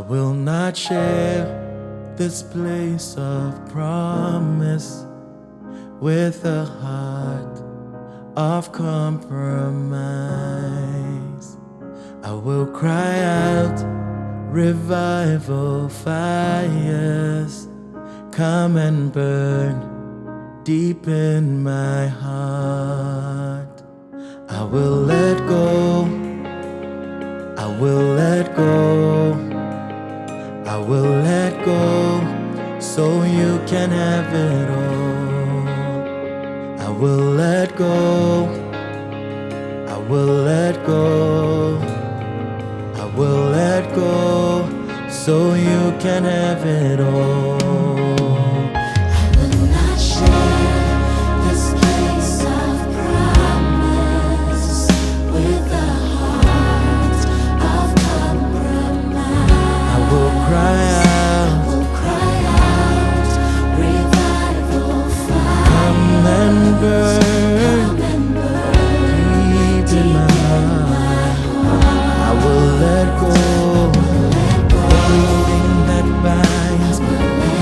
will not share this place of promise with a heart of compromise. I will cry out, revival fires, come and burn deep in my heart. I will let go, I will let go, I will let go, so you can have it all. I will let go, I will let go, I will let go, so you can have it all. Burn deep in my heart. I will let go. Everything that binds me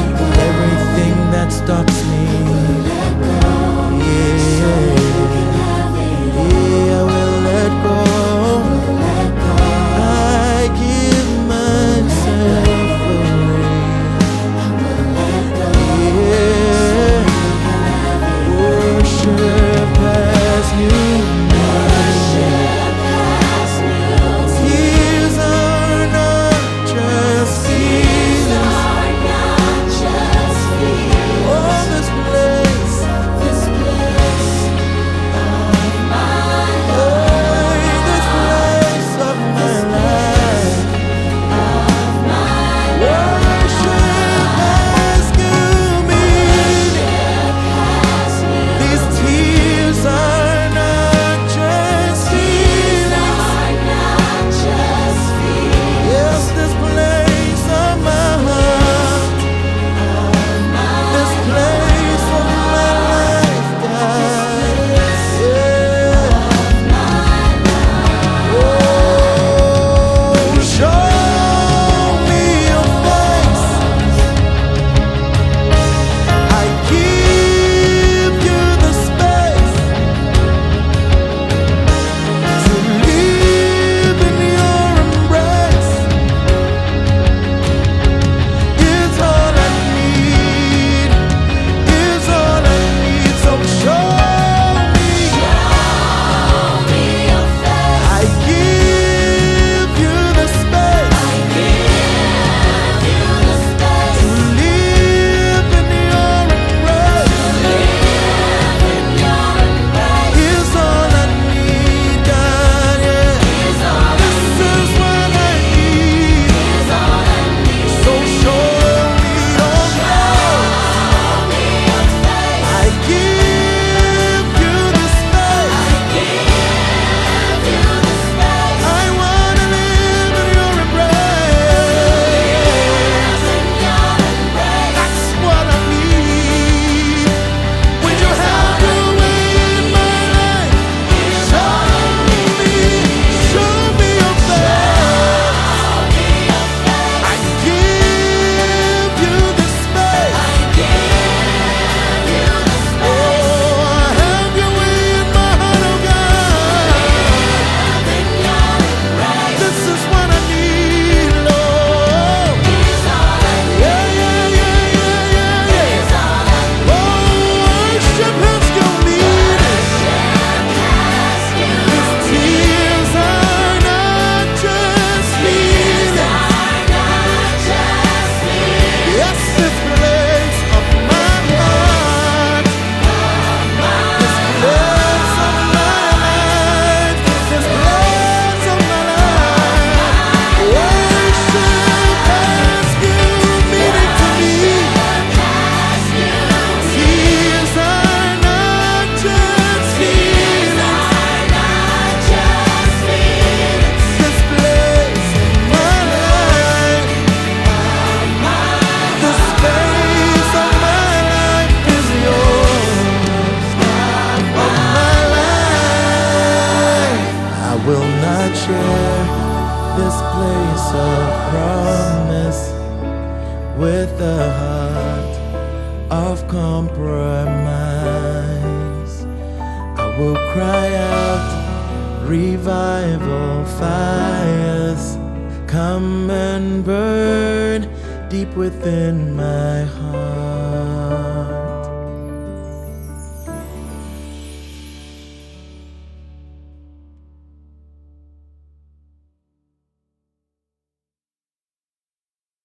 of compromise. I will cry out, revival fires, come and burn deep within my heart.